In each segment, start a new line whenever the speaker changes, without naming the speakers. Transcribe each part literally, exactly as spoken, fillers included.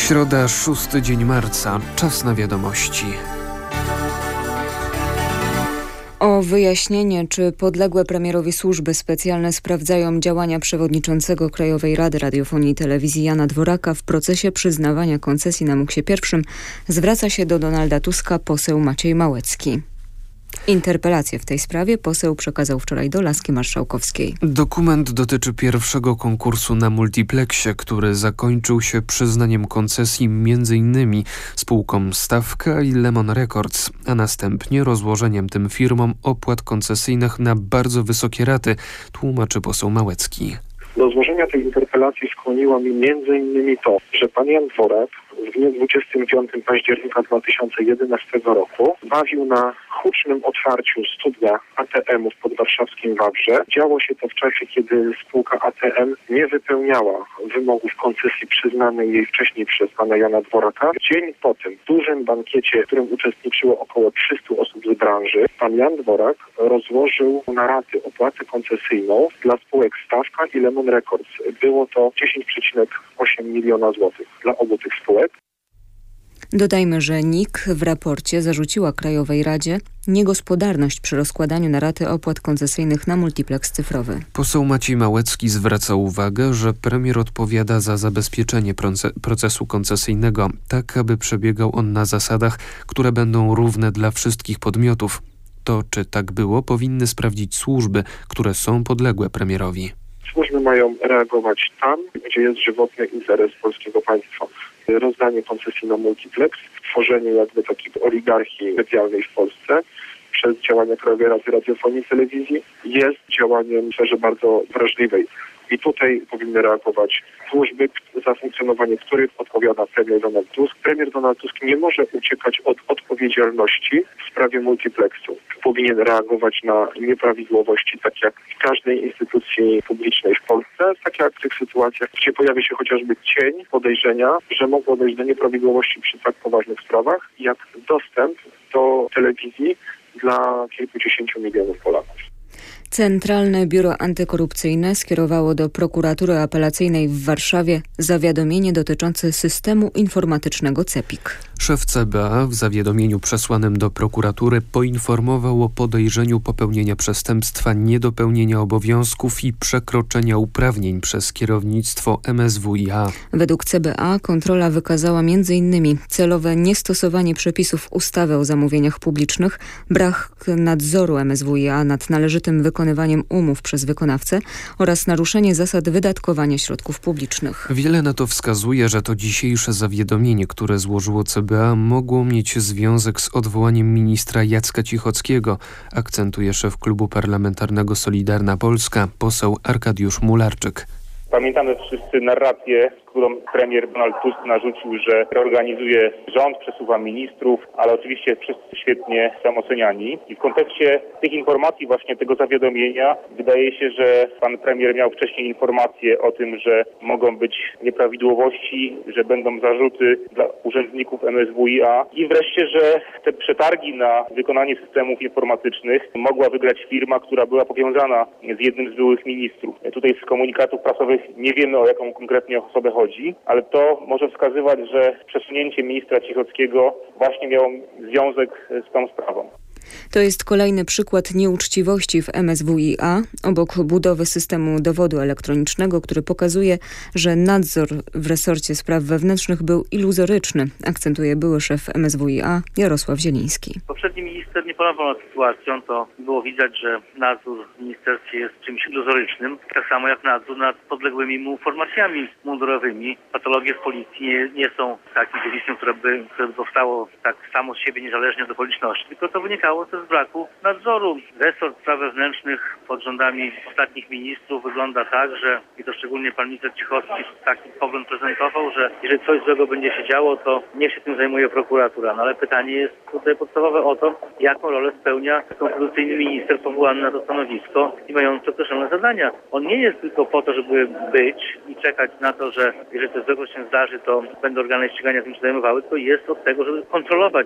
Środa, szósty dzień marca. Czas na wiadomości.
O wyjaśnienie, czy podległe premierowi służby specjalne sprawdzają działania przewodniczącego Krajowej Rady Radiofonii i Telewizji Jana Dworaka w procesie przyznawania koncesji na Muksie pierwszym, zwraca się do Donalda Tuska poseł Maciej Małecki. Interpelację w tej sprawie poseł przekazał wczoraj do Laski Marszałkowskiej.
Dokument dotyczy pierwszego konkursu na multiplexie, który zakończył się przyznaniem koncesji między innymi spółkom Stawka i Lemon Records, a następnie rozłożeniem tym firmom opłat koncesyjnych na bardzo wysokie raty, tłumaczy poseł Małecki.
Do złożenia tej interpelacji skłoniło mi między innymi to, że pan Jan Dworak w dniu dwudziestego piątego października dwa tysiące jedenastego roku bawił na hucznym otwarciu studia A T M-u w podwarszawskim Wawrze. Działo się to w czasie, kiedy spółka A T M nie wypełniała wymogów koncesji przyznanej jej wcześniej przez pana Jana Dworaka. Dzień po tym dużym bankiecie, w którym uczestniczyło około trzysta osób z branży, pan Jan Dworak rozłożył na raty opłatę koncesyjną dla spółek Stawka i Lemon Records. Było to dziesięć przecinek osiem miliona złotych dla obu tych spółek.
Dodajmy, że N I K w raporcie zarzuciła Krajowej Radzie niegospodarność przy rozkładaniu na raty opłat koncesyjnych na multiplex cyfrowy.
Poseł Maciej Małecki zwraca uwagę, że premier odpowiada za zabezpieczenie procesu koncesyjnego, tak aby przebiegał on na zasadach, które będą równe dla wszystkich podmiotów. To, czy tak było, powinny sprawdzić służby, które są podległe premierowi.
Służby mają reagować tam, gdzie jest żywotny interes polskiego państwa. Rozdanie koncesji na multiplex, tworzenie jakby takiej oligarchii medialnej w Polsce przez działania Krajowej Rady Radiofonii i Telewizji jest działaniem w sferze bardzo wrażliwej. I tutaj powinny reagować służby, za funkcjonowanie których odpowiada premier Donald Tusk. Premier Donald Tusk nie może uciekać od odpowiedzialności w sprawie multiplexu. Powinien reagować na nieprawidłowości, tak jak w każdej instytucji publicznej w Polsce, tak jak w tych sytuacjach, gdzie pojawia się chociażby cień podejrzenia, że mogło dojść do nieprawidłowości przy tak poważnych sprawach, jak dostęp do telewizji dla kilkudziesięciu milionów Polaków.
Centralne Biuro Antykorupcyjne skierowało do prokuratury apelacyjnej w Warszawie zawiadomienie dotyczące systemu informatycznego CEPiK.
Szef C B A w zawiadomieniu przesłanym do prokuratury poinformował o podejrzeniu popełnienia przestępstwa niedopełnienia obowiązków i przekroczenia uprawnień przez kierownictwo M S W i A.
Według C B A kontrola wykazała między innymi celowe niestosowanie przepisów ustawy o zamówieniach publicznych, brak nadzoru M S W i A nad należytym wykonywaniem umów przez wykonawcę oraz naruszenie zasad wydatkowania środków publicznych.
Wiele na to wskazuje, że to dzisiejsze zawiadomienie, które złożyło C B A, mogło mieć związek z odwołaniem ministra Jacka Cichockiego, akcentuje szef klubu parlamentarnego Solidarna Polska, poseł Arkadiusz Mularczyk.
Pamiętamy wszyscy narrację, którą premier Donald Tusk narzucił, że reorganizuje rząd, przesuwa ministrów, ale oczywiście wszyscy świetnie są oceniani. I w kontekście tych informacji, właśnie tego zawiadomienia, wydaje się, że pan premier miał wcześniej informacje o tym, że mogą być nieprawidłowości, że będą zarzuty dla urzędników M S W i A i wreszcie, że te przetargi na wykonanie systemów informatycznych mogła wygrać firma, która była powiązana z jednym z byłych ministrów. Tutaj z komunikatów prasowych nie wiemy, o jaką konkretnie osobę chodzi, ale to może wskazywać, że przesunięcie ministra Cichockiego właśnie miało związek z tą sprawą.
To jest kolejny przykład nieuczciwości w M S W i A, obok budowy systemu dowodu elektronicznego, który pokazuje, że nadzór w resorcie spraw wewnętrznych był iluzoryczny, akcentuje były szef M S W i A Jarosław Zieliński.
Poprzedni minister nie panował nad sytuacją, to było widać, że nadzór w ministerstwie jest czymś iluzorycznym, tak samo jak nadzór nad podległymi mu formacjami mundurowymi. Patologie w policji nie, nie są takim zjawiskiem, które by, które by powstało tak samo z siebie, niezależnie od okoliczności, tylko to wynikało też z braku nadzoru. Resort spraw wewnętrznych pod rządami ostatnich ministrów wygląda tak, że i to szczególnie pan minister Cichocki taki pogląd prezentował, że jeżeli coś złego będzie się działo, to niech się tym zajmuje prokuratura. No ale pytanie jest tutaj podstawowe o to, jaką rolę spełnia konstytucyjny minister powołany na to stanowisko i mający określone zadania. On nie jest tylko po to, żeby być i czekać na to, że jeżeli coś złego się zdarzy, to będą organy ścigania tym się zajmowały, tylko jest od tego, żeby kontrolować.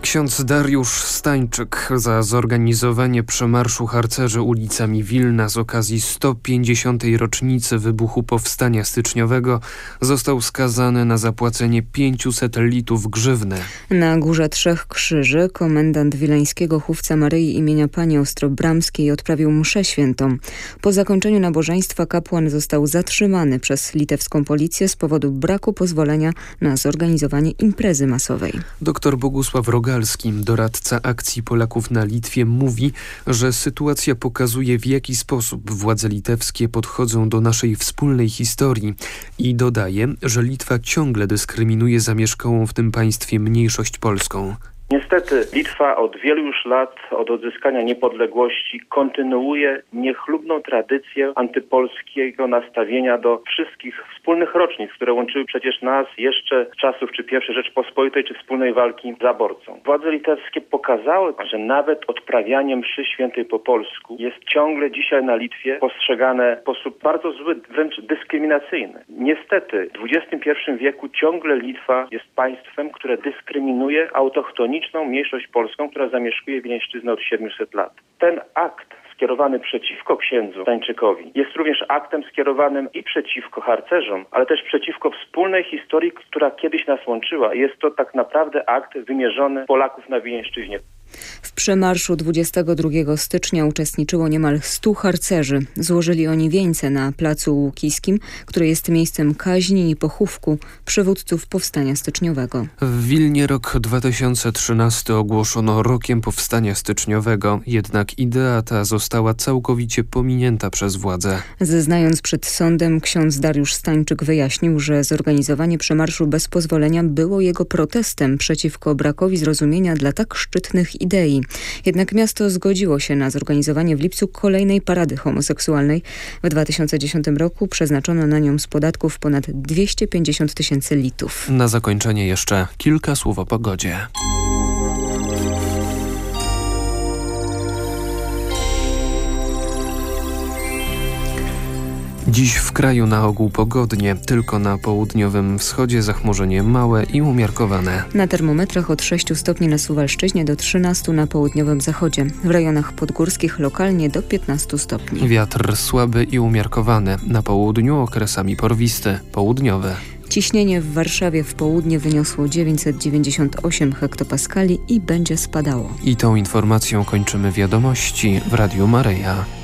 Ksiądz Dariusz Stańczyk za zorganizowanie przemarszu harcerzy ulicami Wilna z okazji sto pięćdziesiątej rocznicy wybuchu Powstania Styczniowego został skazany na zapłacenie pięćset litów grzywny.
Na Górze Trzech Krzyży komendant wileńskiego Chówca Maryi imienia Pani Ostrobramskiej odprawił mszę świętą. Po zakończeniu nabożeństwa kapłan został zatrzymany przez litewską policję z powodu braku pozwolenia na zorganizowanie imprezy masowej.
Doktor Bogusław Rogalski, doradca akcji Polaków na Litwie, mówi, że sytuacja pokazuje, w jaki sposób władze litewskie podchodzą do naszej wspólnej historii i dodaje, że Litwa ciągle dyskryminuje zamieszkałą w tym państwie mniejszość polską.
Niestety Litwa od wielu już lat, od odzyskania niepodległości, kontynuuje niechlubną tradycję antypolskiego nastawienia do wszystkich wspólnych rocznic, które łączyły przecież nas jeszcze z czasów czy pierwszej Rzeczpospolitej, czy wspólnej walki z aborcją. Władze litewskie pokazały, że nawet odprawianie mszy świętej po polsku jest ciągle dzisiaj na Litwie postrzegane w sposób bardzo zły, wręcz dyskryminacyjny. Niestety w dwudziestym pierwszym wieku ciągle Litwa jest państwem, które dyskryminuje autochtonicznie mniejszość polską, która zamieszkuje Wileńszczyznę od siedmiuset lat. Ten akt skierowany przeciwko księdzu Stańczykowi jest również aktem skierowanym i przeciwko harcerzom, ale też przeciwko wspólnej historii, która kiedyś nas łączyła. Jest to tak naprawdę akt wymierzony Polaków na Wileńszczyźnie.
W przemarszu dwudziestego drugiego stycznia uczestniczyło niemal stu harcerzy. Złożyli oni wieńce na Placu Łukiskim, który jest miejscem kaźni i pochówku przywódców Powstania Styczniowego.
W Wilnie rok dwa tysiące trzynasty ogłoszono rokiem Powstania Styczniowego, jednak idea ta została całkowicie pominięta przez władze.
Zeznając przed sądem, ksiądz Dariusz Stańczyk wyjaśnił, że zorganizowanie przemarszu bez pozwolenia było jego protestem przeciwko brakowi zrozumienia dla tak szczytnych idei. Jednak miasto zgodziło się na zorganizowanie w lipcu kolejnej parady homoseksualnej. W dwa tysiące dziesiątym roku przeznaczono na nią z podatków ponad dwieście pięćdziesiąt tysięcy litów.
Na zakończenie jeszcze kilka słów o pogodzie. Dziś w kraju na ogół pogodnie, tylko na południowym wschodzie zachmurzenie małe i umiarkowane.
Na termometrach od sześciu stopni na Suwalszczyźnie do trzynastu na południowym zachodzie. W rejonach podgórskich lokalnie do piętnastu stopni.
Wiatr słaby i umiarkowany, na południu okresami porwisty, południowy.
Ciśnienie w Warszawie w południe wyniosło dziewięćset dziewięćdziesiąt osiem hektopaskali i będzie spadało.
I tą informacją kończymy wiadomości w Radiu Maryja.